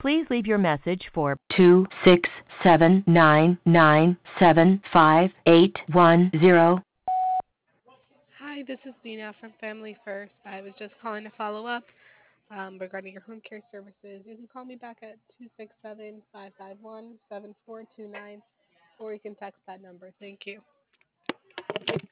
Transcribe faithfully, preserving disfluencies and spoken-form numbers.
Please leave your message for two six seven nine nine seven five eight one zero. Hi, this is Dina from Family First. I was just calling to follow up um, regarding your home care services. You can call me back at two six seven, five five one, seven four two nine, or you can text that number. Thank you.